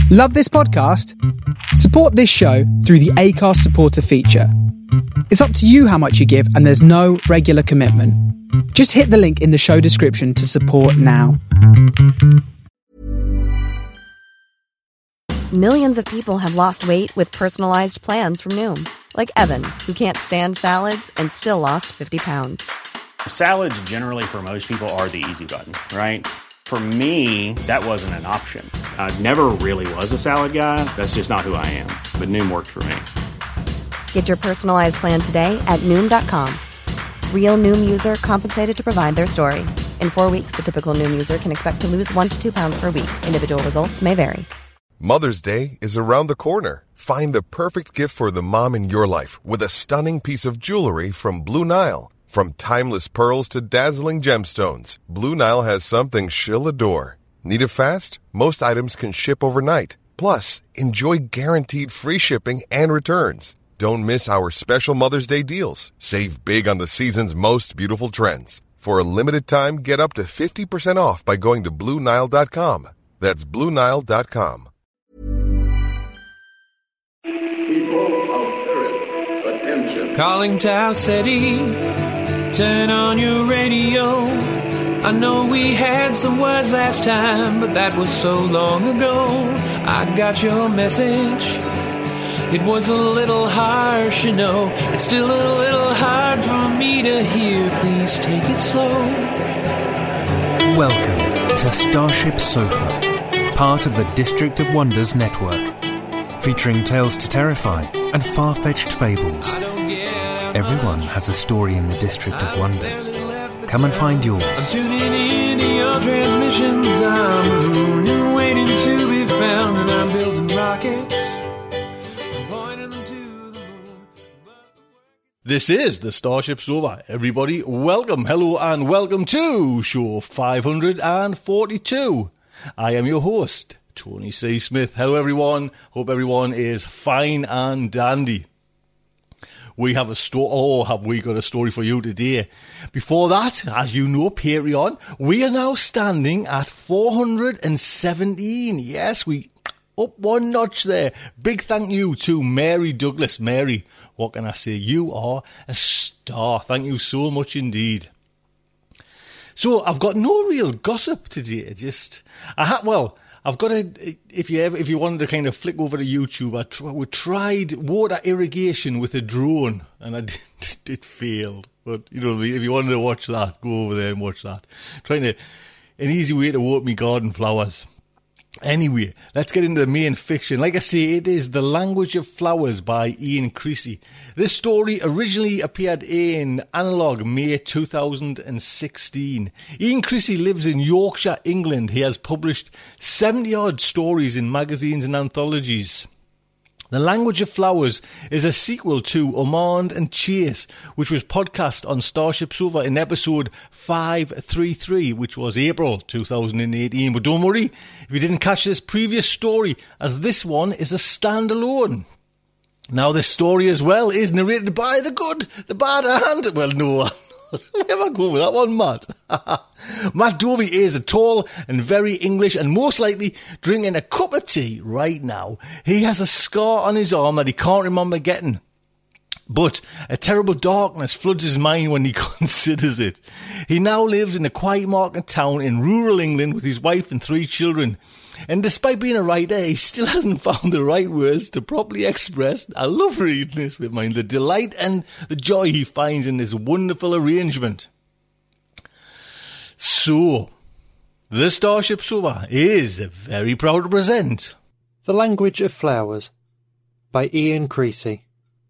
Love this podcast? Support this show through the Acast supporter feature. It's up to you how much you give, and there's no regular commitment. Just hit the link in the show description to support now. Millions of people have lost weight with personalized plans from Noom. Like Evan, who can't stand salads and still lost 50 pounds. Salads generally for most people are the easy button, right? For me, that wasn't an option. I never really was a salad guy. That's just not who I am. But Noom worked for me. Get your personalized plan today at Noom.com. Real Noom user compensated to provide their story. In 4 weeks, the typical Noom user can expect to lose 1 to 2 pounds per week. Individual results may vary. Mother's Day is around the corner. Find the perfect gift for the mom in your life with a stunning piece of jewelry from Blue Nile. From timeless pearls to dazzling gemstones, Blue Nile has something she'll adore. Need it fast? Most items can ship overnight. Plus, enjoy guaranteed free shipping and returns. Don't miss our special Mother's Day deals. Save big on the season's most beautiful trends. For a limited time, get up to 50% off by going to BlueNile.com. That's BlueNile.com. People of Earth, attention. Calling Tau City, turn on your radio. I know we had some words last time, but that was so long ago. I got your message. It was a little harsh, you know. It's still a little hard for me to hear. Please take it slow. Welcome to Starship Sofa, part of the District of Wonders network, featuring tales to terrify and far-fetched fables. Everyone has a story in the District of Wonders. Come and find yours. I'm tuning in to your transmissions. I'm mooning, waiting to be found, and I'm building rockets. This is the Starship Sofa. Everybody, welcome, hello, and welcome to show 542. I am your host, Tony C. Smith. Hello, everyone. Hope everyone is fine and dandy. We have a have we got a story for you today? Before that, as you know, Patreon, we are now standing at 417. Yes, we up one notch there. Big thank you to Mary Douglas. Mary, what can I say? You are a star. Thank you so much indeed. So I've got no real gossip today. I've got a. If you wanted to kind of flick over to YouTube, we tried water irrigation with a drone, and it failed. But you know, if you wanted to watch that, go over there and watch that. An easy way to water me garden flowers. Anyway, let's get into the main fiction. Like I say, it is The Language of Flowers by Ian Creasy. This story originally appeared in Analog May 2016. Ian Creasy lives in Yorkshire, England. He has published 70-odd stories in magazines and anthologies. The Language of Flowers is a sequel to Ormond and Chase, which was podcast on Starship Sofa in episode 533, which was April 2018. But don't worry if you didn't catch this previous story, as this one is a standalone. Now, this story as well is narrated by the good, the bad, and... Well, no, where am I going with that one, Matt? Matt Dovey is a tall and very English and most likely drinking a cup of tea right now. He has a scar on his arm that he can't remember getting. But a terrible darkness floods his mind when he considers it. He now lives in a quiet market town in rural England with his wife and 3 children. And despite being a writer, he still hasn't found the right words to properly express, I love reading this with mine, the delight and the joy he finds in this wonderful arrangement. So, the Starship Sofa is very proud to present The Language of Flowers by Ian Creasy.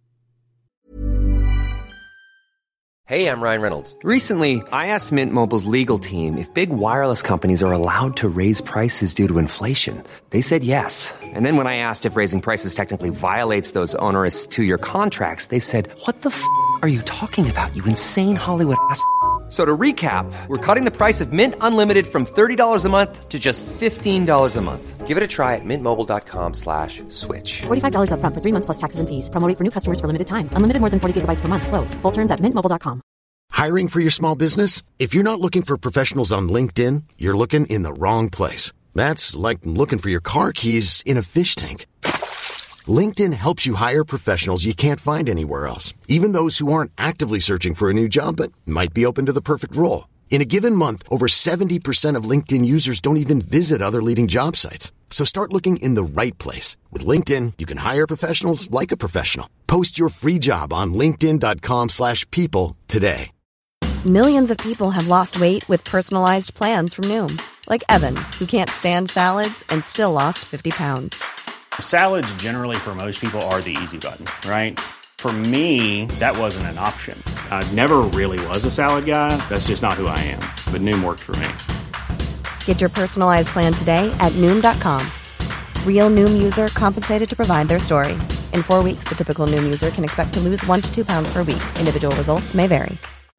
Hey, I'm Ryan Reynolds. Recently, I asked Mint Mobile's legal team if big wireless companies are allowed to raise prices due to inflation. They said yes. And then when I asked if raising prices technically violates those onerous 2-year contracts, they said, what the f*** are you talking about, you insane Hollywood ass f- So to recap, we're cutting the price of Mint Unlimited from $30 a month to just $15 a month. Give it a try at mintmobile.com/switch. $45 up front for 3 months plus taxes and fees. Promo rate for new customers for limited time. Unlimited more than 40 gigabytes per month. Slows full terms at mintmobile.com. Hiring for your small business? If you're not looking for professionals on LinkedIn, you're looking in the wrong place. That's like looking for your car keys in a fish tank. LinkedIn helps you hire professionals you can't find anywhere else, even those who aren't actively searching for a new job but might be open to the perfect role. In a given month, over 70% of LinkedIn users don't even visit other leading job sites. So start looking in the right place. With LinkedIn, you can hire professionals like a professional. Post your free job on linkedin.com/people today. Millions of people have lost weight with personalized plans from Noom. Like Evan, who can't stand salads and still lost 50 pounds. Salads generally for most people are the easy button, right? For me, that wasn't an option. I never really was a salad guy. That's just not who I am. But Noom worked for me. Get your personalized plan today at Noom.com. Real Noom user compensated to provide their story. In 4 weeks, the typical Noom user can expect to lose 1 to 2 pounds per week. Individual results may vary.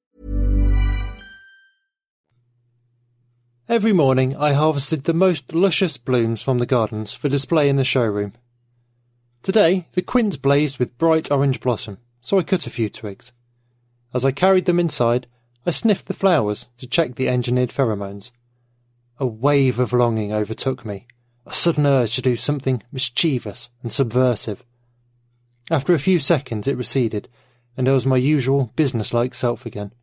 Every morning I harvested the most luscious blooms from the gardens for display in the showroom. Today the quince blazed with bright orange blossom, so I cut a few twigs. As I carried them inside, I sniffed the flowers to check the engineered pheromones. A wave of longing overtook me, a sudden urge to do something mischievous and subversive. After a few seconds it receded, and I was my usual business-like self again.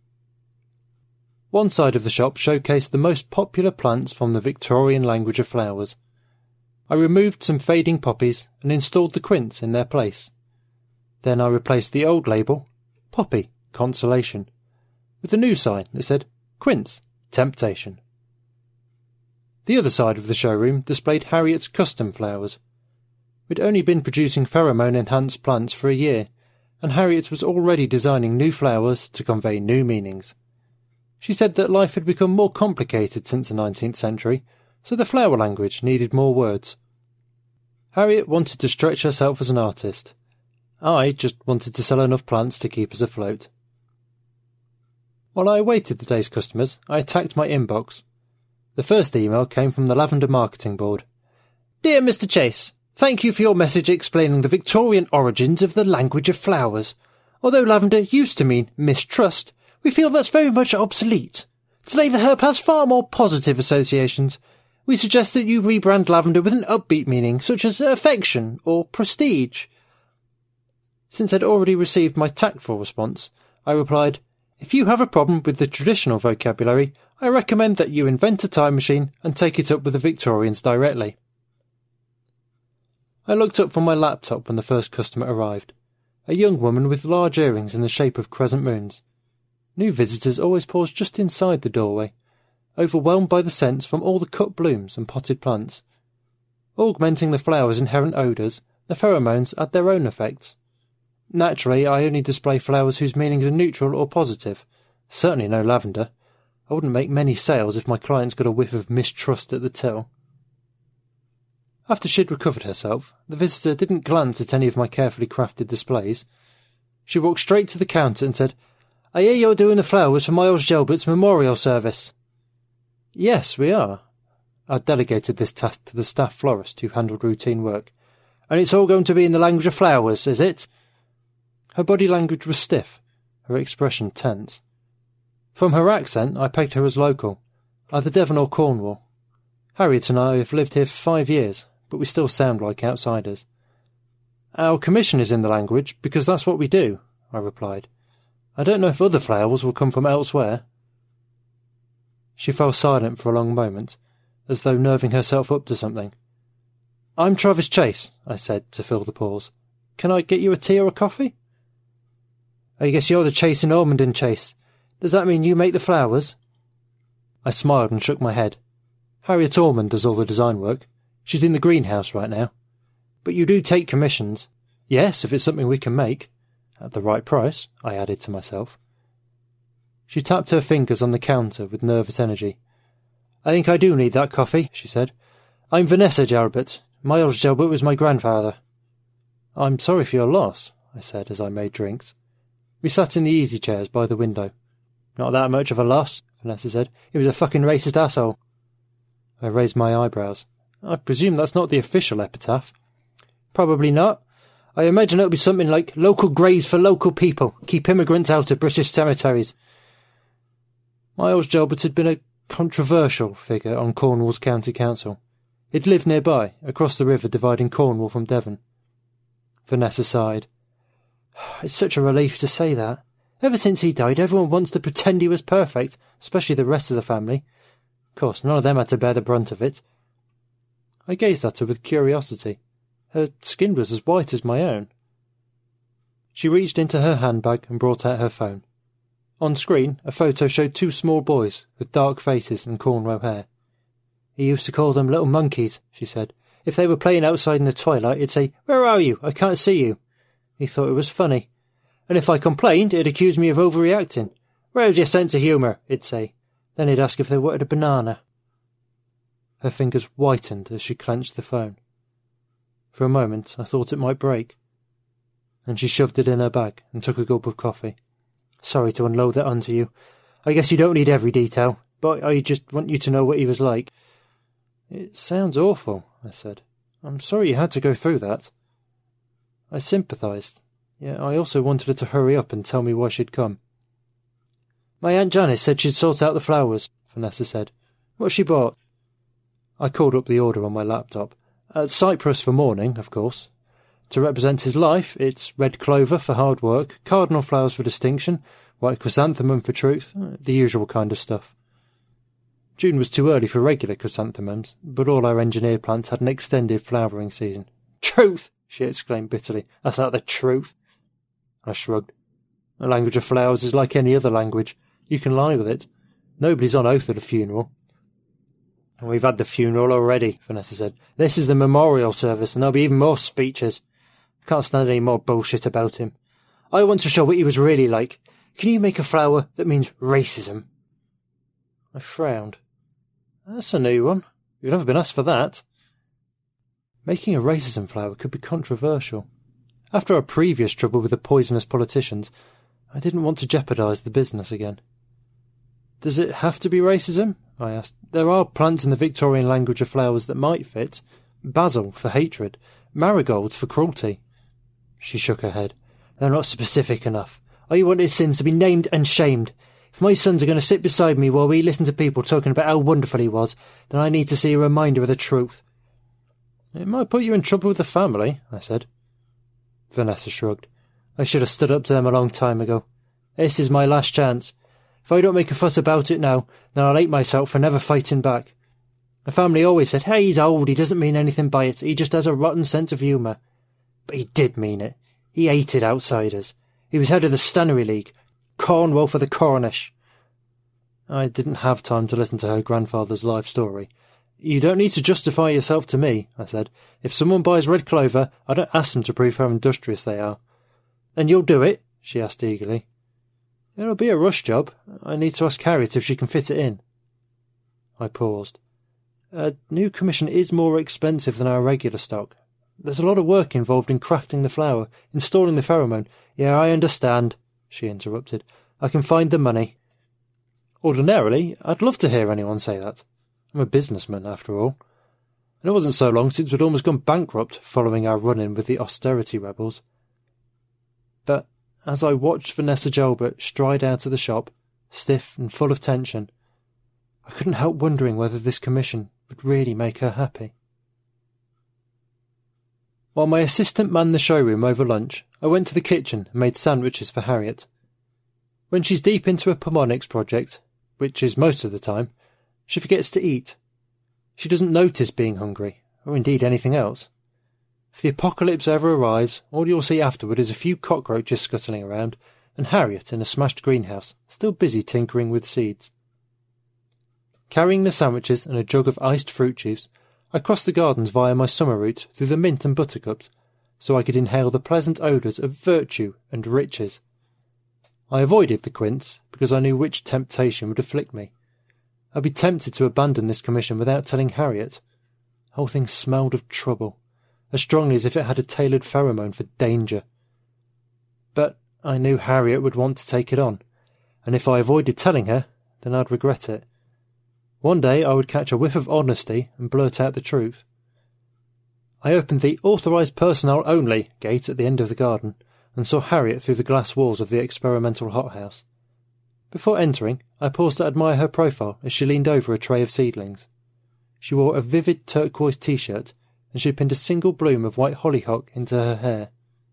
One side of the shop showcased the most popular plants from the Victorian language of flowers. I removed some fading poppies and installed the quince in their place. Then I replaced the old label, Poppy, Consolation, with a new sign that said, Quince, Temptation. The other side of the showroom displayed Harriet's custom flowers. We'd only been producing pheromone-enhanced plants for a year, and Harriet was already designing new flowers to convey new meanings. She said that life had become more complicated since the 19th century, so the flower language needed more words. Harriet wanted to stretch herself as an artist. I just wanted to sell enough plants to keep us afloat. While I awaited the day's customers, I attacked my inbox. The first email came from the Lavender Marketing Board. Dear Mr. Chase, thank you for your message explaining the Victorian origins of the language of flowers. Although lavender used to mean mistrust, we feel that's very much obsolete. Today the herb has far more positive associations. We suggest that you rebrand lavender with an upbeat meaning, such as affection or prestige. Since I'd already received my tactful response, I replied, If you have a problem with the traditional vocabulary, I recommend that you invent a time machine and take it up with the Victorians directly. I looked up from my laptop when the first customer arrived, a young woman with large earrings in the shape of crescent moons. New visitors always pause just inside the doorway, overwhelmed by the scents from all the cut blooms and potted plants. Augmenting the flowers' inherent odours, the pheromones add their own effects. Naturally, I only display flowers whose meanings are neutral or positive. Certainly no lavender. I wouldn't make many sales if my clients got a whiff of mistrust at the till. After she'd recovered herself, the visitor didn't glance at any of my carefully crafted displays. She walked straight to the counter and said, I hear you're doing the flowers for Miles Gilbert's memorial service. Yes, we are. I delegated this task to the staff florist who handled routine work. And it's all going to be in the language of flowers, is it? Her body language was stiff, her expression tense. From her accent, I pegged her as local, either Devon or Cornwall. Harriet and I have lived here for 5 years, but we still sound like outsiders. Our commission is in the language because that's what we do, I replied. I don't know if other flowers will come from elsewhere. She fell silent for a long moment, as though nerving herself up to something. I'm Travis Chase, I said to fill the pause. Can I get you a tea or a coffee? I guess you're the Chase in Ormondon, Chase. Does that mean you make the flowers? I smiled and shook my head. Harriet Ormond does all the design work. She's in the greenhouse right now. But you do take commissions. Yes, if it's something we can make. At the right price, I added to myself. She tapped her fingers on the counter with nervous energy. I think I do need that coffee, she said. I'm Vanessa Jalbert. Miles Jalbert was my grandfather. I'm sorry for your loss, I said as I made drinks. We sat in the easy chairs by the window. Not that much of a loss, Vanessa said. He was a fucking racist asshole. I raised my eyebrows. I presume that's not the official epitaph. Probably not. I imagine it'll be something like local graves for local people, keep immigrants out of British cemeteries. Miles Jalbert had been a controversial figure on Cornwall's county council. He'd lived nearby, across the river dividing Cornwall from Devon. Vanessa sighed. It's such a relief to say that. Ever since he died, everyone wants to pretend he was perfect, especially the rest of the family. Of course, none of them had to bear the brunt of it. I gazed at her with curiosity. Her skin was as white as my own. She reached into her handbag and brought out her phone. On screen, a photo showed two small boys with dark faces and cornrow hair. He used to call them little monkeys, she said. If they were playing outside in the twilight, he'd say, "Where are you? I can't see you." He thought it was funny. And if I complained, he'd accuse me of overreacting. "Where's your sense of humour?" he'd say. Then he'd ask if they wanted a banana. Her fingers whitened as she clenched the phone. For a moment, I thought it might break. And she shoved it in her bag and took a gulp of coffee. "Sorry to unload that onto you. I guess you don't need every detail, but I just want you to know what he was like." "It sounds awful," I said. "I'm sorry you had to go through that." I sympathised, yet I also wanted her to hurry up and tell me why she'd come. "My Aunt Janice said she'd sort out the flowers," Vanessa said. "What's she bought?" I called up the order on my laptop. Cypress for mourning, of course. To represent his life, it's red clover for hard work, cardinal flowers for distinction, white chrysanthemum for truth, the usual kind of stuff. June was too early for regular chrysanthemums, but all our engineered plants had an extended flowering season. "Truth!" she exclaimed bitterly. "That's not the truth." I shrugged. The language of flowers is like any other language. You can lie with it. Nobody's on oath at a funeral. "We've had the funeral already," Vanessa said. "This is the memorial service, and there'll be even more speeches. I can't stand any more bullshit about him. I want to show what he was really like. Can you make a flower that means racism?" I frowned. "That's a new one. You've never been asked for that." Making a racism flower could be controversial. After our previous trouble with the poisonous politicians, I didn't want to jeopardise the business again. "Does it have to be racism?" I asked. "There are plants in the Victorian language of flowers that might fit. Basil for hatred, marigolds for cruelty." She shook her head. "They're not specific enough. I want his sins to be named and shamed. If my sons are going to sit beside me while we listen to people talking about how wonderful he was, then I need to see a reminder of the truth." "It might put you in trouble with the family," I said. Vanessa shrugged. "I should have stood up to them a long time ago. This is my last chance. If I don't make a fuss about it now, then I'll hate myself for never fighting back. My family always said, 'Hey, he's old, he doesn't mean anything by it, he just has a rotten sense of humour.' But he did mean it. He hated outsiders. He was head of the Stannery League. Cornwall for the Cornish." I didn't have time to listen to her grandfather's life story. "You don't need to justify yourself to me," I said. "If someone buys red clover, I don't ask them to prove how industrious they are." "Then you'll do it?" she asked eagerly. "It'll be a rush job. I need to ask Harriet if she can fit it in." I paused. "A new commission is more expensive than our regular stock. There's a lot of work involved in crafting the flower, installing the pheromone." "Yeah, I understand," she interrupted. "I can find the money." Ordinarily, I'd love to hear anyone say that. I'm a businessman, after all. And it wasn't so long since we'd almost gone bankrupt following our run-in with the austerity rebels. But as I watched Vanessa Jalbert stride out of the shop, stiff and full of tension, I couldn't help wondering whether this commission would really make her happy. While my assistant manned the showroom over lunch, I went to the kitchen and made sandwiches for Harriet. When she's deep into a Pomonics project, which is most of the time, she forgets to eat. She doesn't notice being hungry, or indeed anything else. If the apocalypse ever arrives, all you'll see afterward is a few cockroaches scuttling around, and Harriet in a smashed greenhouse, still busy tinkering with seeds. Carrying the sandwiches and a jug of iced fruit juice, I crossed the gardens via my summer route through the mint and buttercups, so I could inhale the pleasant odours of virtue and riches. I avoided the quince, because I knew which temptation would afflict me. I'd be tempted to abandon this commission without telling Harriet. The whole thing smelled of trouble, as strongly as if it had a tailored pheromone for danger. But I knew Harriet would want to take it on, and if I avoided telling her, then I'd regret it. One day I would catch a whiff of honesty and blurt out the truth. I opened the "Authorised Personnel Only" gate at the end of the garden and saw Harriet through the glass walls of the experimental hothouse. Before entering, I paused to admire her profile as she leaned over a tray of seedlings. She wore a vivid turquoise t-shirt, and she pinned a single bloom of white hollyhock into her hair.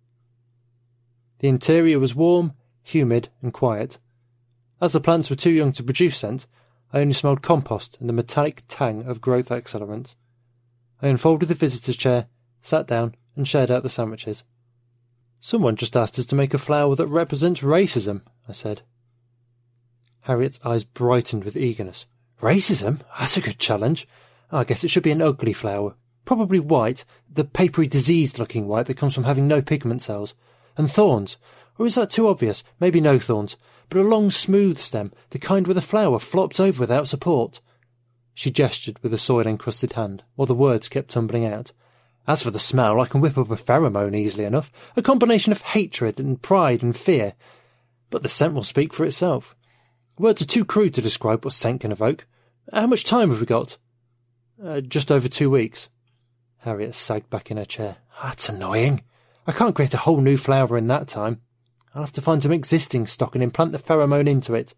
The interior was warm, humid, and quiet. As the plants were too young to produce scent, I only smelled compost and the metallic tang of growth accelerants. I unfolded the visitor's chair, sat down, and shared out the sandwiches. "Someone just asked us to make a flower that represents racism," I said. Harriet's eyes brightened with eagerness. "Racism? That's a good challenge. I guess it should be an ugly flower. Probably white, the papery diseased-looking white that comes from having no pigment cells. And thorns. Or is that too obvious? Maybe no thorns. But a long, smooth stem, the kind where the flower flops over without support." She gestured with a soil-encrusted hand, while the words kept tumbling out. "As for the smell, I can whip up a pheromone easily enough, a combination of hatred and pride and fear. But the scent will speak for itself. Words are too crude to describe what scent can evoke. How much time have we got?" Just over 2 weeks." Harriet sagged back in her chair. "That's annoying. I can't create a whole new flower in that time. I'll have to find some existing stock and implant the pheromone into it."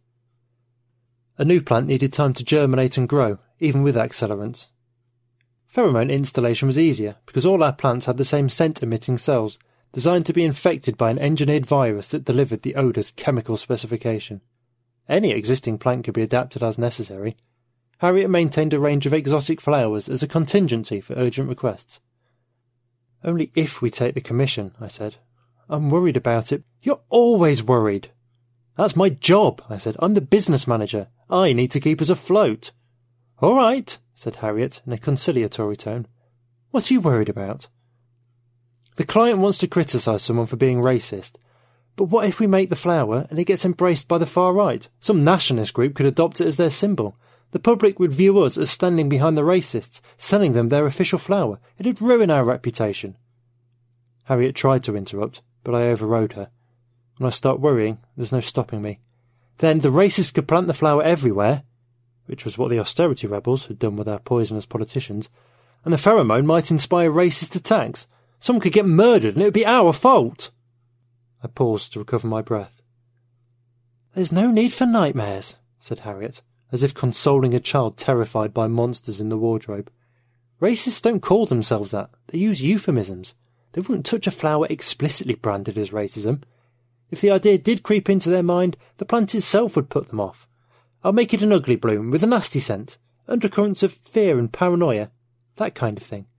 A new plant needed time to germinate and grow, even with accelerants. Pheromone installation was easier because all our plants had the same scent-emitting cells, designed to be infected by an engineered virus that delivered the odour's chemical specification. Any existing plant could be adapted as necessary. Harriet maintained a range of exotic flowers as a contingency for urgent requests. "Only if we take the commission," I said. "I'm worried about it." "You're always worried." "That's my job," I said. "I'm the business manager. I need to keep us afloat." "All right," said Harriet in a conciliatory tone. "What are you worried about?" "The client wants to criticise someone for being racist. But what if we make the flower and it gets embraced by the far right? Some nationalist group could adopt it as their symbol. The public would view us as standing behind the racists, selling them their official flower. It'd ruin our reputation." Harriet tried to interrupt, but I overrode her. When I start worrying, there's no stopping me. Then the racists could plant the flower everywhere, which was what the austerity rebels had done with our poisonous politicians, and the pheromone might inspire racist attacks. Someone could get murdered, and it would be our fault. I paused to recover my breath. "There's no need for nightmares," said Harriet, as if consoling a child terrified by monsters in the wardrobe. "Racists don't call themselves that. They use euphemisms. They wouldn't touch a flower explicitly branded as racism. If the idea did creep into their mind, the plant itself would put them off. I'll make it an ugly bloom with a nasty scent, undercurrents of fear and paranoia, that kind of thing."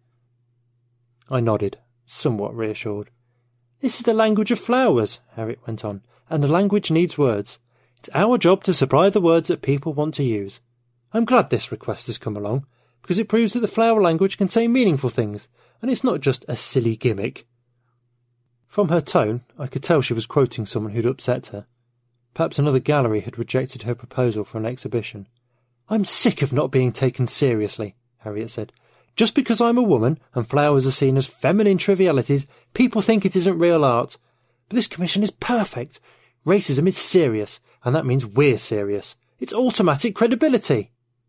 I nodded, somewhat reassured. "This is the language of flowers," Harriet went on, "and a language needs words. It's our job to supply the words that people want to use. I'm glad this request has come along, because it proves that the flower language can say meaningful things, and it's not just a silly gimmick." From her tone, I could tell she was quoting someone who'd upset her. Perhaps another gallery had rejected her proposal for an exhibition. "I'm sick of not being taken seriously," Harriet said. "Just because I'm a woman and flowers are seen as feminine trivialities, people think it isn't real art. But this commission is perfect. Racism is serious, and that means we're serious. It's automatic credibility."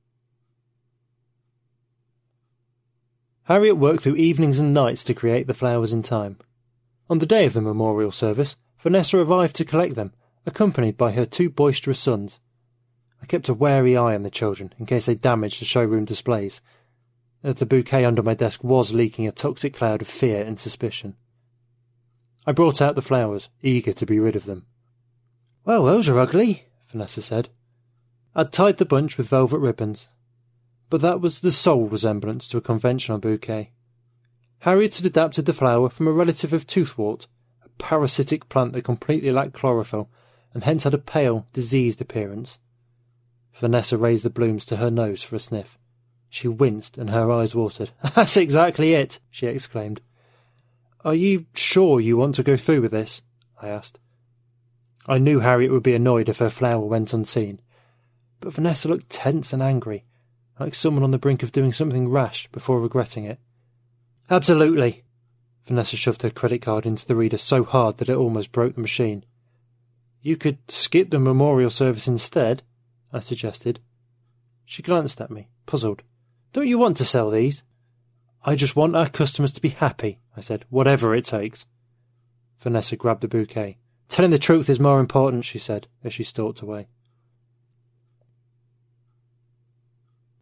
Harriet worked through evenings and nights to create the flowers in time. On the day of the memorial service, Vanessa arrived to collect them, accompanied by her 2 boisterous sons. I kept a wary eye on the children in case they damaged the showroom displays. The bouquet under my desk was leaking a toxic cloud of fear and suspicion. I brought out the flowers, eager to be rid of them. "Well, those are ugly," Vanessa said. I'd tied the bunch with velvet ribbons, but that was the sole resemblance to a conventional bouquet. Harriet had adapted the flower from a relative of toothwort, a parasitic plant that completely lacked chlorophyll, and hence had a pale, diseased appearance. Vanessa raised the blooms to her nose for a sniff. She winced and her eyes watered. "That's exactly it," she exclaimed. "Are you sure you want to go through with this?" I asked. I knew Harriet would be annoyed if her flower went unseen, but Vanessa looked tense and angry, like someone on the brink of doing something rash before regretting it. "Absolutely." Vanessa shoved her credit card into the reader so hard that it almost broke the machine. "You could skip the memorial service instead," I suggested. She glanced at me, puzzled. "Don't you want to sell these?" "I just want our customers to be happy," I said, "whatever it takes." Vanessa grabbed the bouquet. "Telling the truth is more important," she said, as she stalked away.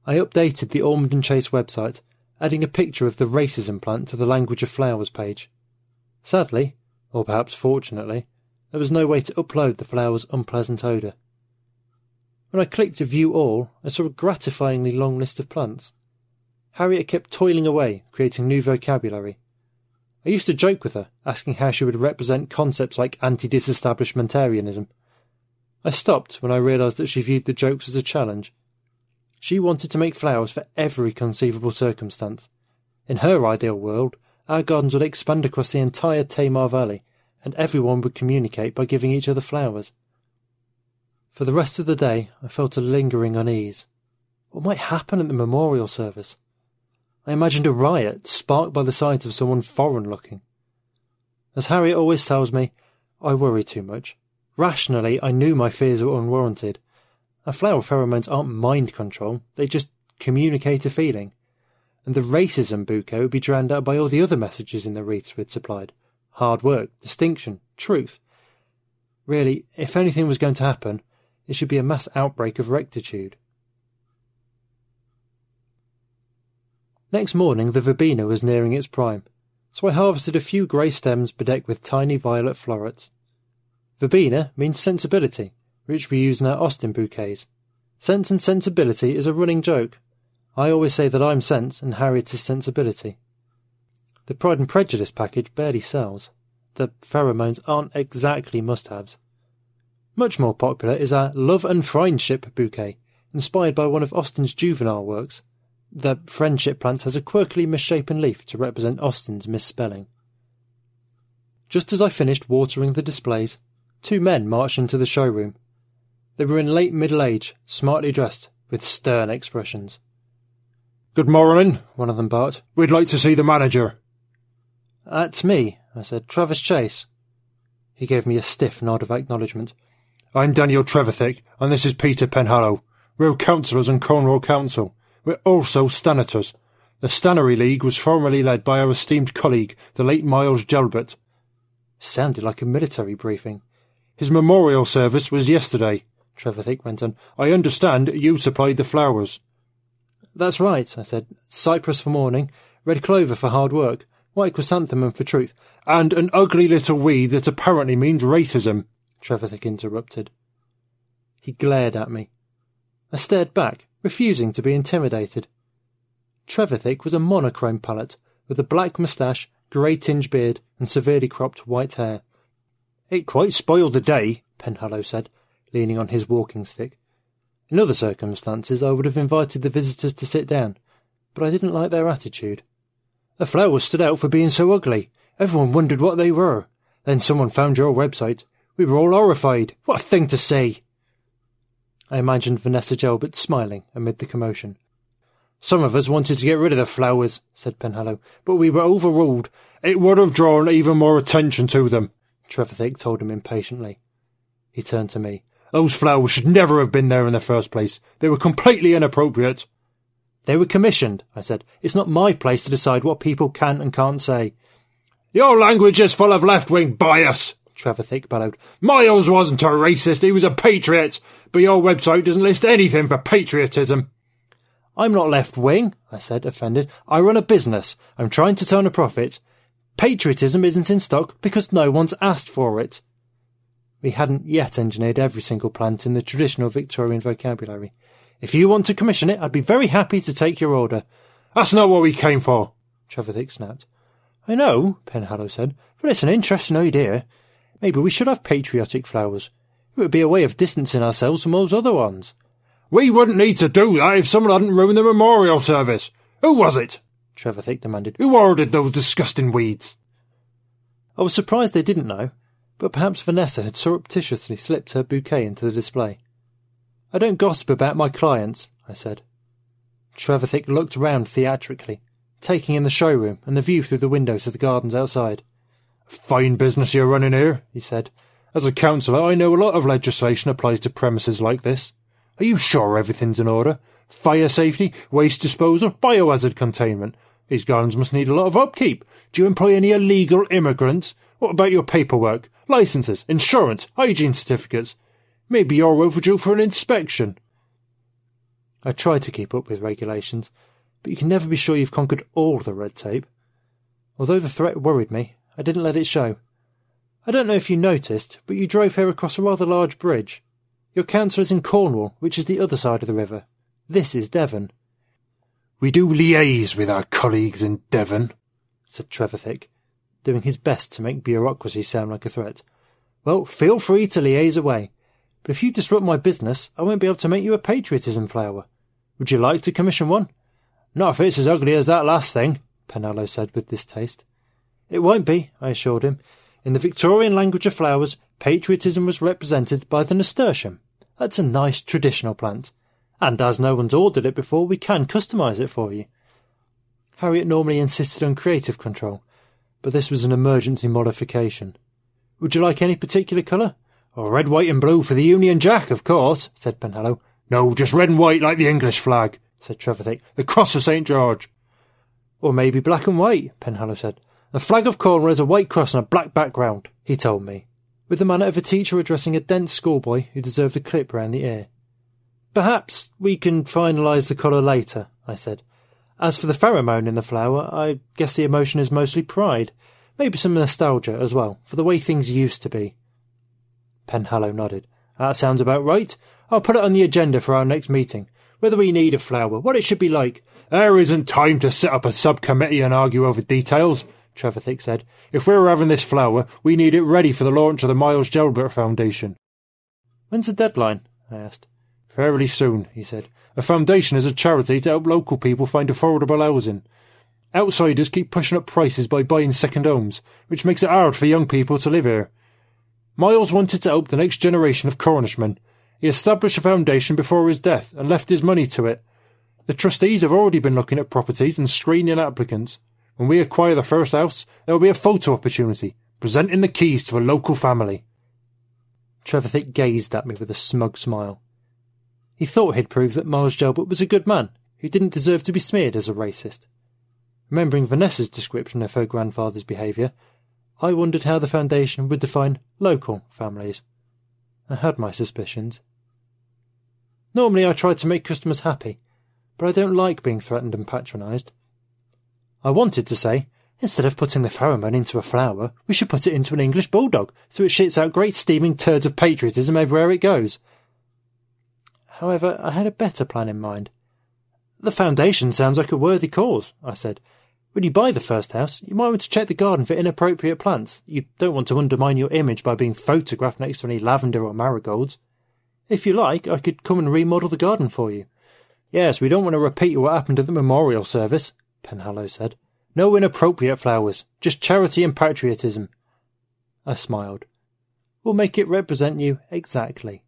I updated the Ormond and Chase website, adding a picture of the racism plant to the Language of Flowers page. Sadly, or perhaps fortunately, there was no way to upload the flower's unpleasant odour. When I clicked to view all, I saw a gratifyingly long list of plants. Harriet kept toiling away, creating new vocabulary. I used to joke with her, asking how she would represent concepts like anti-disestablishmentarianism. I stopped when I realised that she viewed the jokes as a challenge. She wanted to make flowers for every conceivable circumstance. In her ideal world, our gardens would expand across the entire Tamar Valley, and everyone would communicate by giving each other flowers. For the rest of the day, I felt a lingering unease. What might happen at the memorial service? I imagined a riot sparked by the sight of someone foreign-looking. As Harriet always tells me, I worry too much. Rationally, I knew my fears were unwarranted. Our flower pheromones aren't mind control, they just communicate a feeling. And the racism bouquet would be drowned out by all the other messages in the wreaths we'd supplied. Hard work, distinction, truth. Really, if anything was going to happen, it should be a mass outbreak of rectitude. Next morning the verbena was nearing its prime, so I harvested a few grey stems bedecked with tiny violet florets. Verbena means sensibility, which we use in our Austin bouquets. Sense and sensibility is a running joke. I always say that I'm sense and Harriet is sensibility. The Pride and Prejudice package barely sells. The pheromones aren't exactly must-haves. Much more popular is our Love and Friendship bouquet, inspired by one of Austen's juvenile works. The friendship plant has a quirkily misshapen leaf to represent Austen's misspelling. Just as I finished watering the displays, 2 men marched into the showroom. They were in late middle age, smartly dressed, with stern expressions. "Good morning," one of them barked. "We'd like to see the manager." "That's me," I said. "Travis Chase." He gave me a stiff nod of acknowledgement. "I'm Daniel Trevithick, and this is Peter Penhallow. We're councillors in Cornwall Council. We're also Stanitors. The Stannery League was formerly led by our esteemed colleague, the late Miles Gelbert." Sounded like a military briefing. "His memorial service was yesterday," Trevithick went on. "I understand you supplied the flowers." "That's right," I said. "Cypress for mourning, red clover for hard work, white chrysanthemum for truth." "And an ugly little weed that apparently means racism," Trevithick interrupted. He glared at me. I stared back, refusing to be intimidated. Trevithick was a monochrome palette, with a black moustache, grey-tinged beard, and severely cropped white hair. "It quite spoiled the day," Penhallow said, leaning on his walking stick. In other circumstances I would have invited the visitors to sit down, but I didn't like their attitude. "The flowers stood out for being so ugly. Everyone wondered what they were. Then someone found your website. We were all horrified. What a thing to say!" I imagined Vanessa Gelbert smiling amid the commotion. "Some of us wanted to get rid of the flowers," said Penhallow, "but we were overruled. It would have drawn even more attention to them," Trevithick told him impatiently. He turned to me. "Those flowers should never have been there in the first place. They were completely inappropriate." "They were commissioned," I said. "It's not my place to decide what people can and can't say." "Your language is full of left-wing bias," Trevithick bellowed. "Miles wasn't a racist, he was a patriot, but your website doesn't list anything for patriotism." "I'm not left-wing," I said, offended. "I run a business. I'm trying to turn a profit. Patriotism isn't in stock because no one's asked for it." We hadn't yet engineered every single plant in the traditional Victorian vocabulary. "If you want to commission it, I'd be very happy to take your order." "That's not what we came for," Trevithick snapped. "I know," Penhallow said, "but it's an interesting idea. Maybe we should have patriotic flowers. It would be a way of distancing ourselves from those other ones." "We wouldn't need to do that if someone hadn't ruined the memorial service. Who was it?" Trevithick demanded. "Who ordered those disgusting weeds?" I was surprised they didn't know, but perhaps Vanessa had surreptitiously slipped her bouquet into the display. "I don't gossip about my clients," I said. Trevithick looked round theatrically, taking in the showroom and the view through the window to the gardens outside. "Fine business you're running here," he said. "As a councillor, I know a lot of legislation applies to premises like this. Are you sure everything's in order? Fire safety, waste disposal, biohazard containment. These gardens must need a lot of upkeep. Do you employ any illegal immigrants? What about your paperwork, licences, insurance, hygiene certificates? Maybe you're overdue for an inspection." I try to keep up with regulations, but you can never be sure you've conquered all the red tape. Although the threat worried me, I didn't let it show. I don't know if you noticed, but you drove here across a rather large bridge. Your council is in Cornwall, which is the other side of the river. This is Devon. We do liaise with our colleagues in Devon, said Trevithick, doing his best to make bureaucracy sound like a threat. Well, feel free to liaise away, but if you disrupt my business, I won't be able to make you a patriotism flower. Would you like to commission one? Not if it's as ugly as that last thing, Penhallow said with distaste. It won't be, I assured him. In the Victorian language of flowers, patriotism was represented by the nasturtium. That's a nice traditional plant. And as no one's ordered it before, we can customise it for you. Harriet normally insisted on creative control, but this was an emergency modification. Would you like any particular colour? Oh, red, white and blue for the Union Jack, of course, said Penhallow. No, just red and white like the English flag, said Trevithick. The cross of St. George. Or maybe black and white, Penhallow said. The flag of Cornwall is a white cross on a black background, he told me, with the manner of a teacher addressing a dense schoolboy who deserved a clip round the ear. Perhaps we can finalise the colour later, I said. As for the pheromone in the flower, I guess the emotion is mostly pride. Maybe some nostalgia as well, for the way things used to be. Penhallow nodded. That sounds about right. I'll put it on the agenda for our next meeting. Whether we need a flower, what it should be like. There isn't time to set up a subcommittee and argue over details, Trevithick said. If we're having this flower, we need it ready for the launch of the Miles Gelbert Foundation. When's the deadline? I asked. Fairly soon, he said. A foundation is a charity to help local people find affordable housing. Outsiders keep pushing up prices by buying second homes, which makes it hard for young people to live here. Miles wanted to help the next generation of Cornishmen. He established a foundation before his death and left his money to it. The trustees have already been looking at properties and screening applicants. When we acquire the first house, there will be a photo opportunity, presenting the keys to a local family. Trevithick gazed at me with a smug smile. He thought he'd proved that Miles Gelbert was a good man, who didn't deserve to be smeared as a racist. Remembering Vanessa's description of her grandfather's behaviour, I wondered how the foundation would define local families. I had my suspicions. Normally I try to make customers happy, but I don't like being threatened and patronised. I wanted to say, instead of putting the pheromone into a flower, we should put it into an English bulldog, so it shits out great steaming turds of patriotism everywhere it goes. However, I had a better plan in mind. The foundation sounds like a worthy cause, I said. When you buy the first house, you might want to check the garden for inappropriate plants. You don't want to undermine your image by being photographed next to any lavender or marigolds. If you like, I could come and remodel the garden for you. Yes, we don't want to repeat what happened at the memorial service, Penhallow said. No inappropriate flowers, just charity and patriotism. I smiled. We'll make it represent you exactly.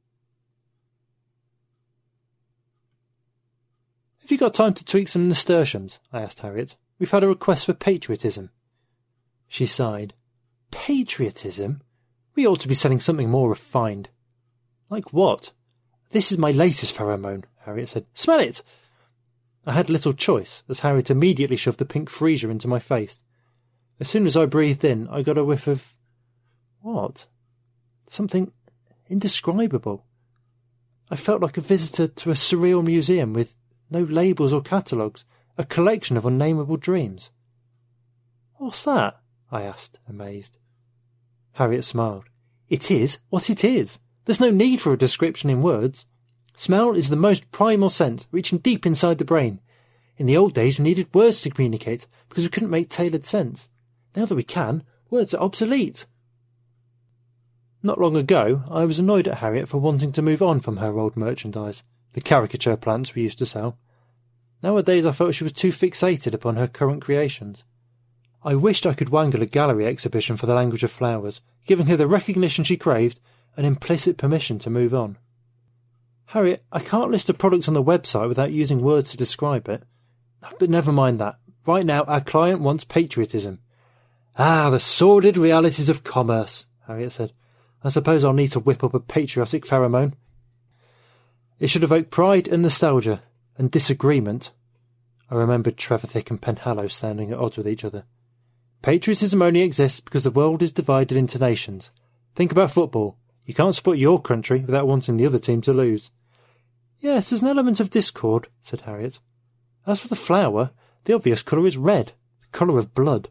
Have you got time to tweak some nasturtiums? I asked Harriet. We've had a request for patriotism. She sighed. Patriotism? We ought to be selling something more refined. Like what? This is my latest pheromone, Harriet said. Smell it! I had little choice, as Harriet immediately shoved the pink freesia into my face. As soon as I breathed in, I got a whiff of... what? Something indescribable. I felt like a visitor to a surreal museum with no labels or catalogues, a collection of unnameable dreams. What's that? I asked, amazed. Harriet smiled. It is what it is. There's no need for a description in words. Smell is the most primal sense, reaching deep inside the brain. In the old days we needed words to communicate, because we couldn't make tailored sense. Now that we can, words are obsolete. Not long ago, I was annoyed at Harriet for wanting to move on from her old merchandise, the caricature plants we used to sell. Nowadays I felt she was too fixated upon her current creations. I wished I could wangle a gallery exhibition for the language of flowers, giving her the recognition she craved and implicit permission to move on. Harriet, I can't list a product on the website without using words to describe it. But never mind that. Right now our client wants patriotism. Ah, the sordid realities of commerce, Harriet said. I suppose I'll need to whip up a patriotic pheromone. It should evoke pride and nostalgia, and disagreement. I remembered Trevithick and Penhallow standing at odds with each other. Patriotism only exists because the world is divided into nations. Think about football. You can't support your country without wanting the other team to lose. Yes, there's an element of discord, said Harriet. As for the flower, the obvious colour is red, the colour of blood.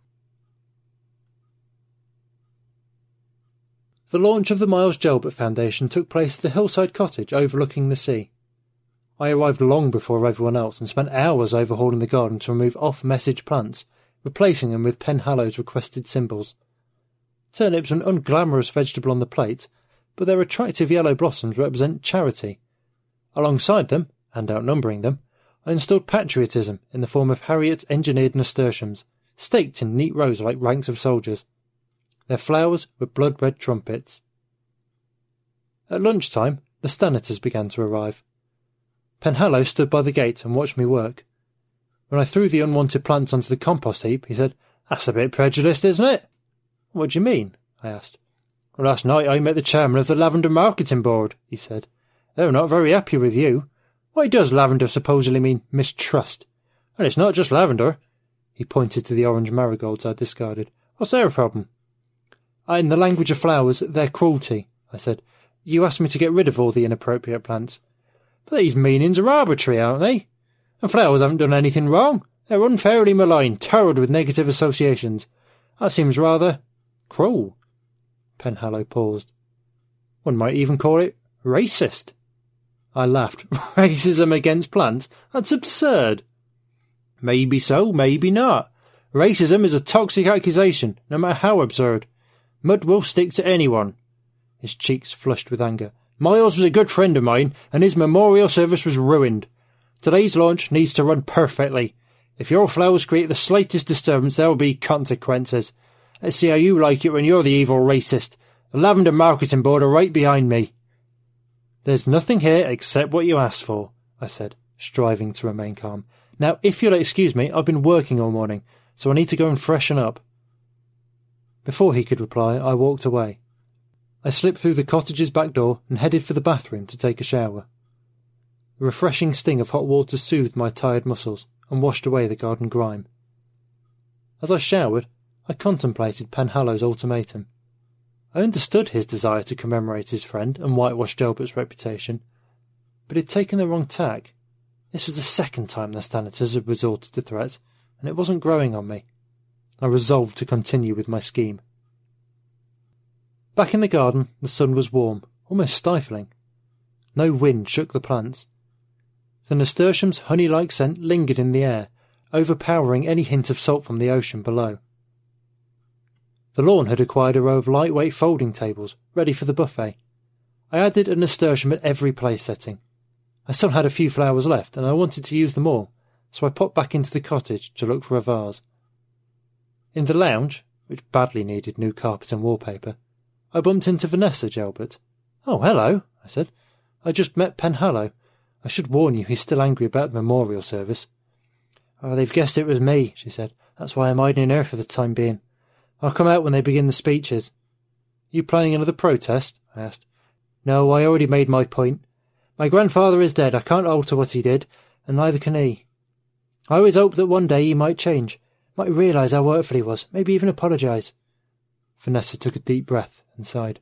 The launch of the Miles Gelbert Foundation took place at the hillside cottage overlooking the sea. I arrived long before everyone else and spent hours overhauling the garden to remove off-message plants, replacing them with Penhallow's requested symbols. Turnips are an unglamorous vegetable on the plate, but their attractive yellow blossoms represent charity. Alongside them, and outnumbering them, I installed patriotism in the form of Harriet's engineered nasturtiums, staked in neat rows like ranks of soldiers. Their flowers were blood-red trumpets. At lunchtime, the Stanitors began to arrive. Penhallow stood by the gate and watched me work. When I threw the unwanted plants onto the compost heap, he said, "That's a bit prejudiced, isn't it?" "What do you mean?" I asked. "Well, last night I met the chairman of the Lavender Marketing Board," he said. "They're not very happy with you. Why does lavender supposedly mean mistrust? And it's not just lavender." He pointed to the orange marigolds I'd discarded. "What's their problem?" "In the language of flowers, they're cruelty," I said. "You asked me to get rid of all the inappropriate plants." "But these meanings are arbitrary, aren't they? And flowers haven't done anything wrong. They're unfairly maligned, tarred with negative associations. That seems rather cruel." Penhallow paused. "One might even call it racist." I laughed. "Racism against plants? That's absurd." "Maybe so, maybe not. Racism is a toxic accusation, no matter how absurd. Mud will stick to anyone." His cheeks flushed with anger. "Miles was a good friend of mine, and his memorial service was ruined. Today's launch needs to run perfectly. If your flowers create the slightest disturbance, there will be consequences. Let's see how you like it when you're the evil racist. The Lavender Marketing Board are right behind me." "There's nothing here except what you asked for," I said, striving to remain calm. "Now, if you'll excuse me, I've been working all morning, so I need to go and freshen up." Before he could reply, I walked away. I slipped through the cottage's back door and headed for the bathroom to take a shower. A refreshing sting of hot water soothed my tired muscles and washed away the garden grime. As I showered, I contemplated Penhallow's ultimatum. I understood his desire to commemorate his friend and whitewash Gelbert's reputation, but he'd taken the wrong tack. This was the second time the Stanitors had resorted to threat, and it wasn't growing on me. I resolved to continue with my scheme. Back in the garden, the sun was warm, almost stifling. No wind shook the plants. The nasturtium's honey-like scent lingered in the air, overpowering any hint of salt from the ocean below. The lawn had acquired a row of lightweight folding tables, ready for the buffet. I added a nasturtium at every place setting. I still had a few flowers left, and I wanted to use them all, so I popped back into the cottage to look for a vase. In the lounge, which badly needed new carpet and wallpaper, I bumped into Vanessa Gelbert. "Oh, hello," I said. "I just met Penhallow. I should warn you, he's still angry about the memorial service." "Oh, they've guessed it was me," she said. "That's why I'm hiding here for the time being. I'll come out when they begin the speeches." "You planning another protest?" I asked. "No, I already made my point. My grandfather is dead. I can't alter what he did, and neither can he. I always hoped that one day he might change, might realise how hurtful he was, maybe even apologise." Vanessa took a deep breath and sighed.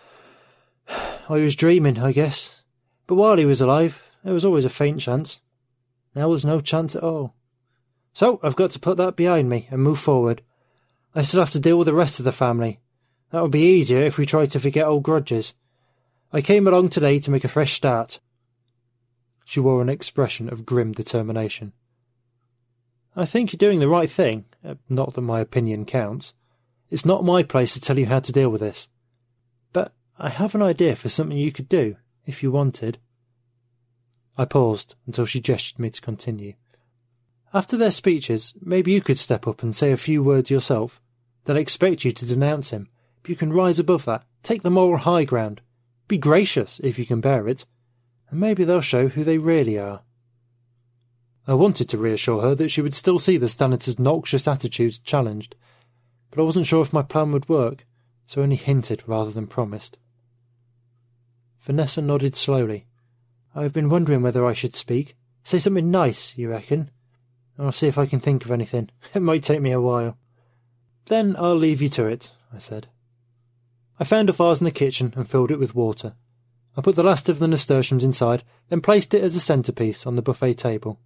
"I was dreaming, I guess. But while he was alive, there was always a faint chance. Now there's no chance at all. So I've got to put that behind me and move forward. I still have to deal with the rest of the family. That would be easier if we tried to forget old grudges. I came along today to make a fresh start." She wore an expression of grim determination. "I think you're doing the right thing, not that my opinion counts. It's not my place to tell you how to deal with this. But I have an idea for something you could do, if you wanted." I paused until she gestured me to continue. "After their speeches, maybe you could step up and say a few words yourself. They'll expect you to denounce him, but you can rise above that, take the moral high ground. Be gracious, if you can bear it, and maybe they'll show who they really are." I wanted to reassure her that she would still see the Stanitors' noxious attitudes challenged, but I wasn't sure if my plan would work, so only hinted rather than promised. Vanessa nodded slowly. "I've been wondering whether I should speak. Say something nice, you reckon? I'll see if I can think of anything. It might take me a while." "Then I'll leave you to it," I said. I found a vase in the kitchen and filled it with water. I put the last of the nasturtiums inside, then placed it as a centrepiece on the buffet table.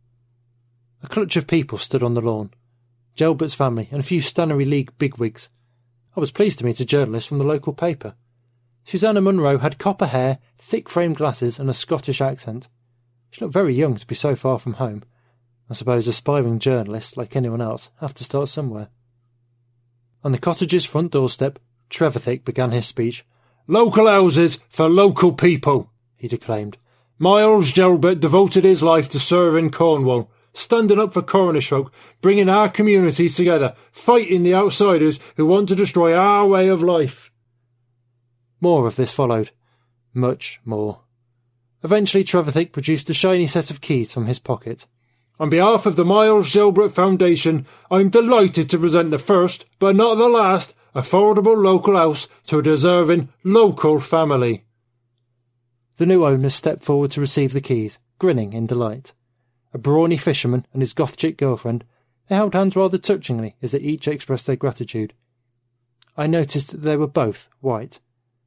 A clutch of people stood on the lawn. Gelbert's family and a few Stannery League bigwigs. I was pleased to meet a journalist from the local paper. Susanna Munro had copper hair, thick-framed glasses and a Scottish accent. She looked very young to be so far from home. I suppose aspiring journalists, like anyone else, have to start somewhere. On the cottage's front doorstep, Trevithick began his speech. "Local houses for local people," he declaimed. "Miles Gelbert devoted his life to serving Cornwall, standing up for Cornish folk, bringing our communities together, fighting the outsiders who want to destroy our way of life." More of this followed. Much more. Eventually Trevithick produced a shiny set of keys from his pocket. "On behalf of the Miles Gelbert Foundation, I'm delighted to present the first, but not the last, affordable local house to a deserving local family." The new owner stepped forward to receive the keys, grinning in delight. A brawny fisherman and his goth-chick girlfriend, they held hands rather touchingly as they each expressed their gratitude. I noticed that they were both white.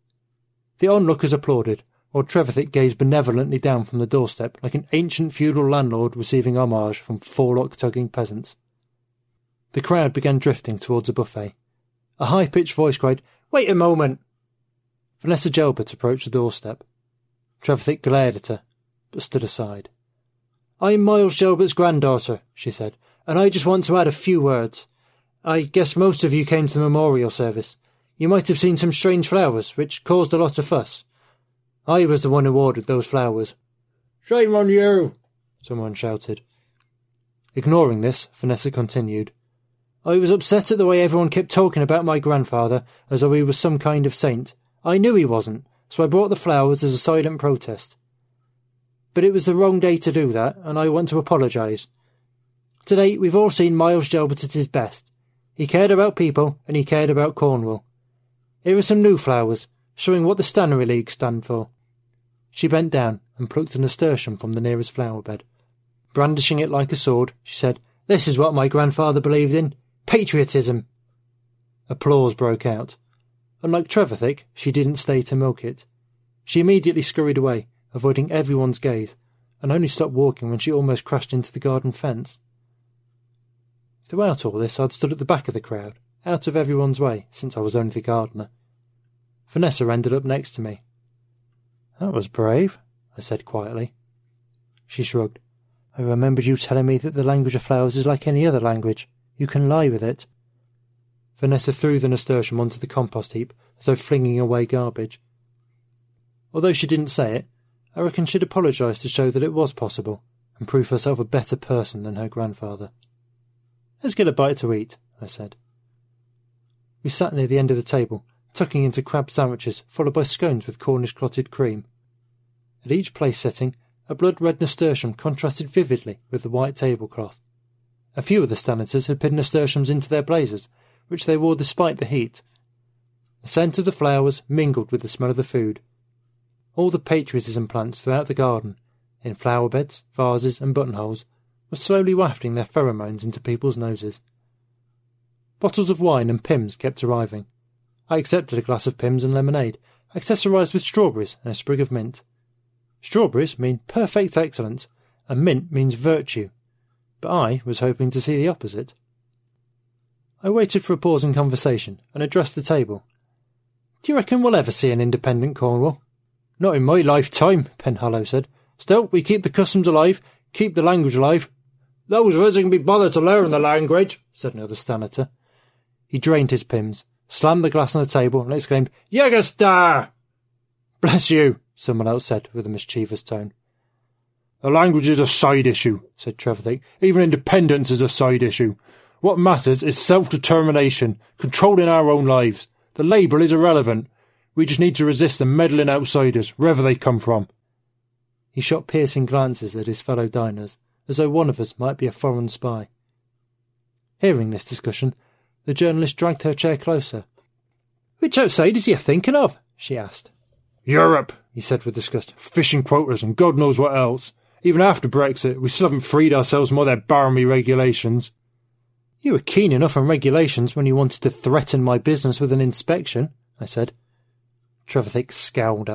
The onlookers applauded, while Trevithick gazed benevolently down from the doorstep like an ancient feudal landlord receiving homage from forelock-tugging peasants. The crowd began drifting towards a buffet. A high-pitched voice cried, "Wait a moment!" Vanessa Gelbert approached the doorstep. Trevithick glared at her, but stood aside. "I'm Miles Gelbert's granddaughter," she said, "and I just want to add a few words. I guess most of you came to the memorial service. You might have seen some strange flowers, which caused a lot of fuss. I was the one who ordered those flowers." "Shame on you!" someone shouted. Ignoring this, Vanessa continued. "I was upset at the way everyone kept talking about my grandfather as though he was some kind of saint. I knew he wasn't, so I brought the flowers as a silent protest. But it was the wrong day to do that, and I want to apologise. Today we've all seen Miles Gelbert at his best. He cared about people, and he cared about Cornwall. Here are some new flowers, showing what the Stannery League stand for." She bent down and plucked a nasturtium from the nearest flower bed. Brandishing it like a sword, she said, "This is what my grandfather believed in. Patriotism." Applause broke out. Unlike Trevithick, she didn't stay to milk it. She immediately scurried away, avoiding everyone's gaze, and only stopped walking when she almost crashed into the garden fence. Throughout all this, I'd stood at the back of the crowd, out of everyone's way, since I was only the gardener. Vanessa ended up next to me. "That was brave," I said quietly. She shrugged. "I remembered you telling me that the language of flowers is like any other language. You can lie with it." Vanessa threw the nasturtium onto the compost heap, as though flinging away garbage. Although she didn't say it, I reckon she'd apologise to show that it was possible, and prove herself a better person than her grandfather. "Let's get a bite to eat," I said. We sat near the end of the table, tucking into crab sandwiches, followed by scones with Cornish clotted cream. At each place setting, a blood-red nasturtium contrasted vividly with the white tablecloth. A few of the Stanniters had pinned nasturtiums into their blazers, which they wore despite the heat. The scent of the flowers mingled with the smell of the food. All the patriotism plants throughout the garden, in flower beds, vases and buttonholes, were slowly wafting their pheromones into people's noses. Bottles of wine and Pimm's kept arriving. I accepted a glass of Pimm's and lemonade, accessorised with strawberries and a sprig of mint. Strawberries mean perfect excellence, and mint means virtue, but I was hoping to see the opposite. I waited for a pause in conversation and addressed the table. "Do you reckon we'll ever see an independent Cornwall?" "Not in my lifetime," Penhallow said. "Still, we keep the customs alive, keep the language alive." "Those of us who can be bothered to learn the language," said another Stanniter. He drained his Pimm's, slammed the glass on the table, and exclaimed, "Jägerstar!" "Bless you," someone else said with a mischievous tone. "The language is a side issue," said Trevithick. "Even independence is a side issue. What matters is self-determination, controlling our own lives. The label is irrelevant. We just need to resist the meddling outsiders, wherever they come from." He shot piercing glances at his fellow diners, as though one of us might be a foreign spy. Hearing this discussion, the journalist dragged her chair closer. "Which outsiders are you thinking of?" she asked. "Europe," he said with disgust. "Fishing quotas and God knows what else. Even after Brexit, we still haven't freed ourselves from all their barmy regulations." "You were keen enough on regulations when you wanted to threaten my business with an inspection," I said. Trevithick scowled at me,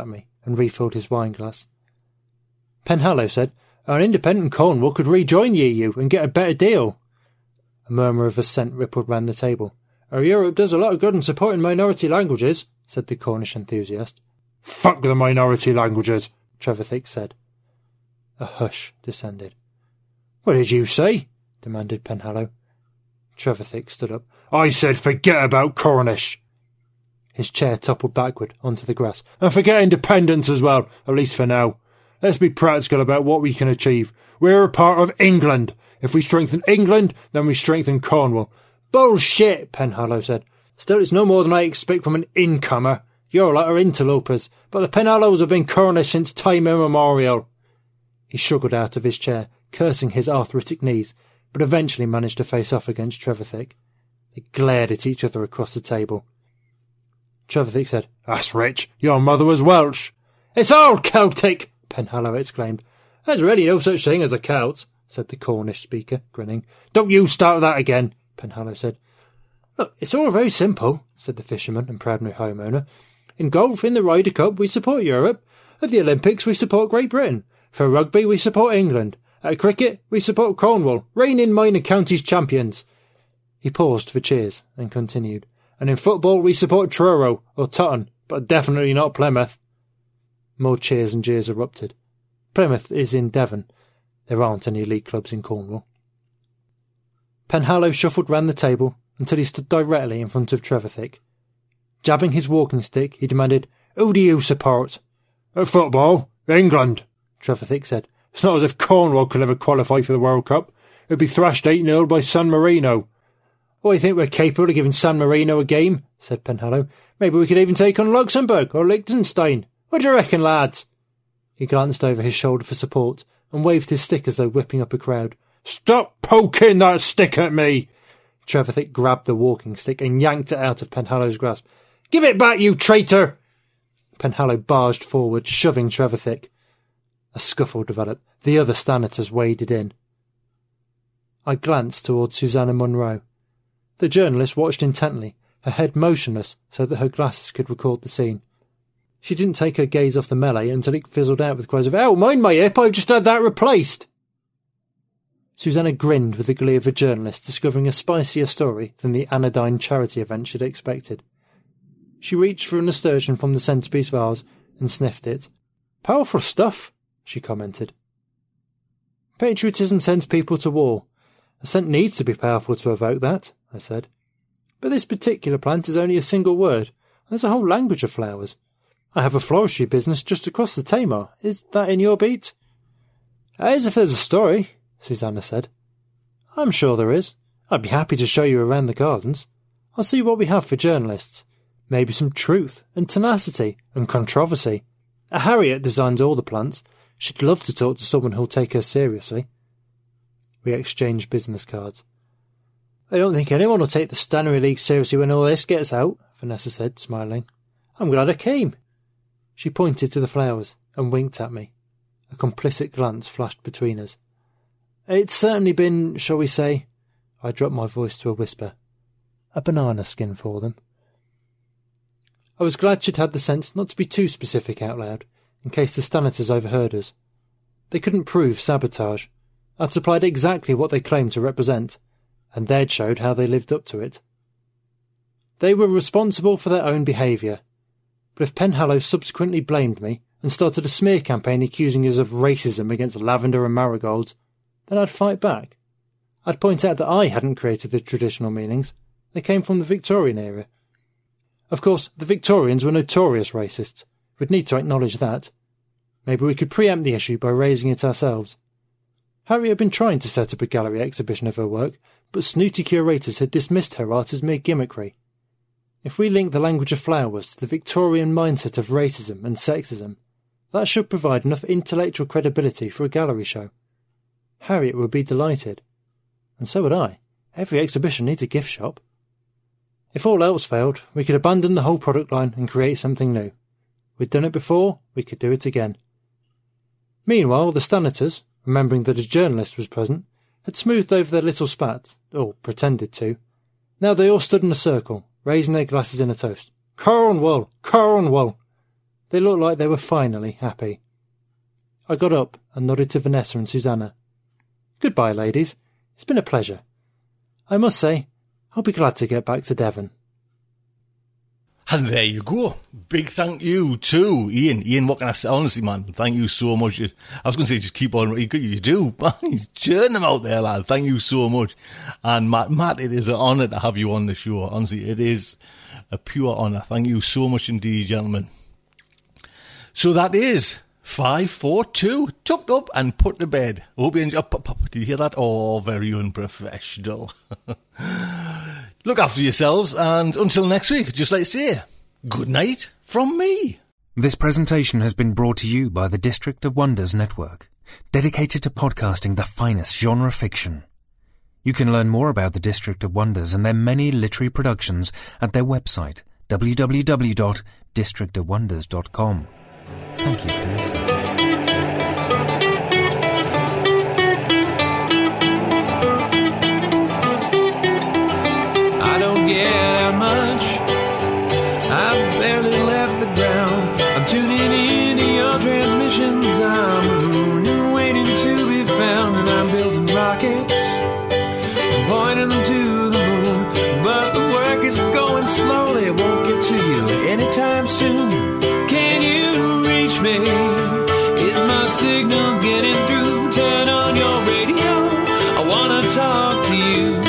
and refilled his wine-glass. Penhallow said, "An independent Cornwall could rejoin the EU and get a better deal." A murmur of assent rippled round the table. "Our Europe does a lot of good in supporting minority languages," said the Cornish enthusiast. "Fuck the minority languages," Trevithick said. A hush descended. "What did you say?" demanded Penhallow. Trevithick stood up. "I said forget about Cornish." His chair toppled backward onto the grass. "And forget independence as well, at least for now. Let's be practical about what we can achieve. We're a part of England. If we strengthen England, then we strengthen Cornwall." "Bullshit," Penhallow said. "Still, it's no more than I expect from an incomer. Your lot are interlopers, but the Penhallows have been Cornish since time immemorial." He struggled out of his chair, cursing his arthritic knees, but eventually managed to face off against Trevithick. They glared at each other across the table. Trevithick said, "That's rich. Your mother was Welsh." "It's all Celtic," Penhallow exclaimed. "There's really no such thing as a Celt," said the Cornish speaker, grinning. "Don't you start that again," Penhallow said. "Look, it's all very simple," said the fisherman and proud new homeowner. "In golf, in the Ryder Cup, we support Europe. At the Olympics, we support Great Britain. For rugby, we support England. At cricket, we support Cornwall, reigning minor counties champions." He paused for cheers and continued. "And in football, we support Truro or Totton, but definitely not Plymouth." More cheers and jeers erupted. Plymouth is in Devon. There aren't any league clubs in Cornwall. Penhallow shuffled round the table until he stood directly in front of Trevithick. Jabbing his walking stick, he demanded, "Who do you support?" "At football, England," Trevithick said. "It's not as if Cornwall could ever qualify for the World Cup. It'd be thrashed 8-0 by San Marino." "Oh, I think we're capable of giving San Marino a game," said Penhallow. "Maybe we could even take on Luxembourg or Liechtenstein. What do you reckon, lads?" He glanced over his shoulder for support and waved his stick as though whipping up a crowd. "Stop poking that stick at me!" Trevithick grabbed the walking stick and yanked it out of Penhallow's grasp. "Give it back, you traitor!" Penhallow barged forward, shoving Trevithick. A scuffle developed. The other Stanitors waded in. I glanced towards Susanna Munro. The journalist watched intently, her head motionless so that her glasses could record the scene. She didn't take her gaze off the melee until it fizzled out with cries of, "Ow, mind my hip, I've just had that replaced!" Susanna grinned with the glee of a journalist discovering a spicier story than the anodyne charity event she'd expected. She reached for a nasturtium from the centrepiece vase and sniffed it. "Powerful stuff," she commented. "Patriotism sends people to war. A scent needs to be powerful to evoke that," I said. "But this particular plant is only a single word, and there's a whole language of flowers. I have a floristry business just across the Tamar. Is that in your beat?" "As if there's a story," Susanna said. "I'm sure there is. I'd be happy to show you around the gardens. I'll see what we have for journalists. Maybe some truth and tenacity and controversy. Harriet designs all the plants. She'd love to talk to someone who'll take her seriously." We exchanged business cards. "I don't think anyone will take the Stannery League seriously when all this gets out," Vanessa said, smiling. "I'm glad I came." She pointed to the flowers and winked at me. A complicit glance flashed between us. "It's certainly been, shall we say," I dropped my voice to a whisper, "a banana skin for them." I was glad she'd had the sense not to be too specific out loud, in case the Stanitors overheard us. They couldn't prove sabotage. I'd supplied exactly what they claimed to represent, and they'd showed how they lived up to it. They were responsible for their own behaviour, but if Penhallow subsequently blamed me and started a smear campaign accusing us of racism against lavender and marigolds, then I'd fight back. I'd point out that I hadn't created the traditional meanings. They came from the Victorian era. Of course, the Victorians were notorious racists. We'd need to acknowledge that. Maybe we could preempt the issue by raising it ourselves. Harriet had been trying to set up a gallery exhibition of her work, but snooty curators had dismissed her art as mere gimmickry. If we link the language of flowers to the Victorian mindset of racism and sexism, that should provide enough intellectual credibility for a gallery show. Harriet would be delighted. And so would I. Every exhibition needs a gift shop. If all else failed, we could abandon the whole product line and create something new. We'd done it before, we could do it again. Meanwhile, the Stanitors, remembering that a journalist was present, had smoothed over their little spat, or pretended to. Now they all stood in a circle, raising their glasses in a toast. "Cornwall! Cornwall!" They looked like they were finally happy. I got up and nodded to Vanessa and Susanna. Goodbye, ladies. It's been a pleasure. I must say, I'll be glad to get back to Devon. And there you go. Big thank you to Ian. Ian, what can I say? Honestly, man, thank you so much. I was going to say just keep on. You do. Man, he's churning them out there, lad. Thank you so much. And Matt, it is an honour to have you on the show. Honestly, it is a pure honour. Thank you so much indeed, gentlemen. So that is 5, 4, 2, tucked up and put to bed. Hope you enjoy. Did you hear that? Oh, very unprofessional. Look after yourselves, and until next week, just like to say, good night from me. This presentation has been brought to you by the District of Wonders Network, dedicated to podcasting the finest genre fiction. You can learn more about the District of Wonders and their many literary productions at their website, www.districtofwonders.com. Thank you for listening. Get out much. I've barely left the ground. I'm tuning into your transmissions. I'm mooning, waiting to be found, and I'm building rockets, pointing them to the moon. But the work is going slowly. It won't get to you anytime soon. Can you reach me? Is my signal getting through? Turn on your radio. I wanna talk to you.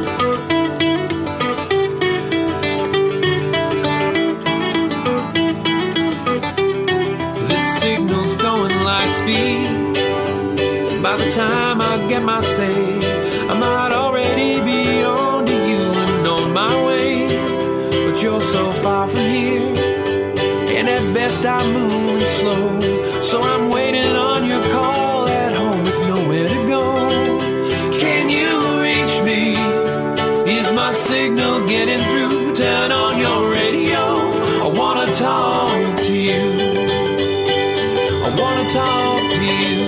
By the time I get my say, I might already be on to you and on my way. But you're so far from here, and at best I'm moving slow. So I'm waiting on your call at home with nowhere to go. Can you reach me? Is my signal getting through? Turn on your radio. I wanna talk to you. I wanna talk to you.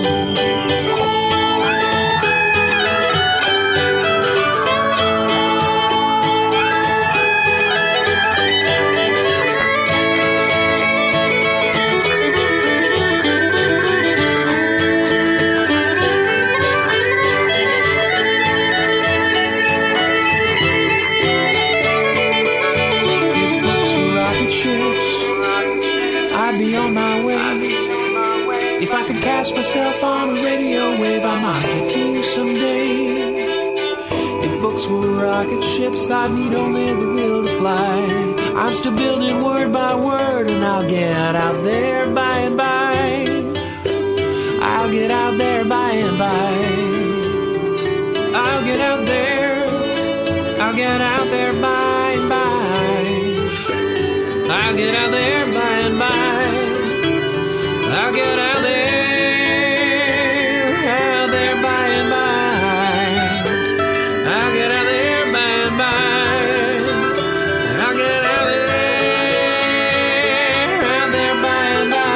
I'd be on my way. If I could cast myself on a radio wave, I might get to you someday. If books were rocket ships, I'd need only the will to fly. I'm still building word by word, and I'll get out there by and by. I'll get out there by and by. I'll get out there. I'll get out there by and by. I'll get out there by and by. I'll get out there by and by. I'll get out there by and by. I'll get out there by and by.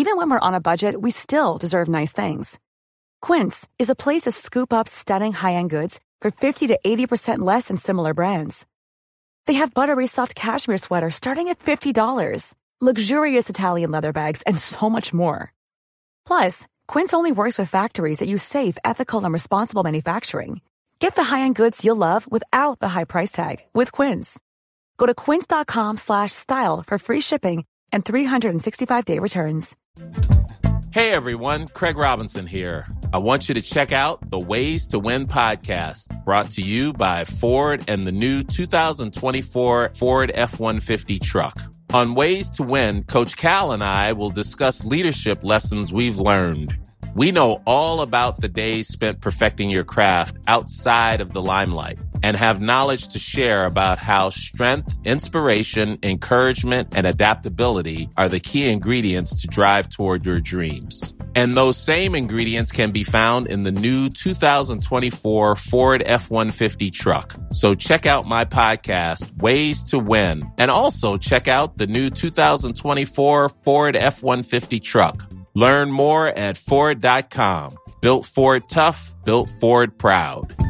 Even when we're on a budget, we still deserve nice things. Quince is a place to scoop up stunning high-end goods for 50 to 80% less than similar brands. They have buttery soft cashmere sweaters starting at $50, luxurious Italian leather bags, and so much more. Plus, Quince only works with factories that use safe, ethical, and responsible manufacturing. Get the high-end goods you'll love without the high price tag with Quince. Go to quince.com/style for free shipping and 365-day returns. Hey everyone, Craig Robinson here. I want you to check out the Ways to Win podcast, brought to you by Ford and the new 2024 Ford F-150 truck. On Ways to Win, Coach Cal and I will discuss leadership lessons we've learned. We know all about the days spent perfecting your craft outside of the limelight and have knowledge to share about how strength, inspiration, encouragement, and adaptability are the key ingredients to drive toward your dreams. And those same ingredients can be found in the new 2024 Ford F-150 truck. So check out my podcast, Ways to Win, and also check out the new 2024 Ford F-150 truck. Learn more at Ford.com. Built Ford tough, built Ford proud.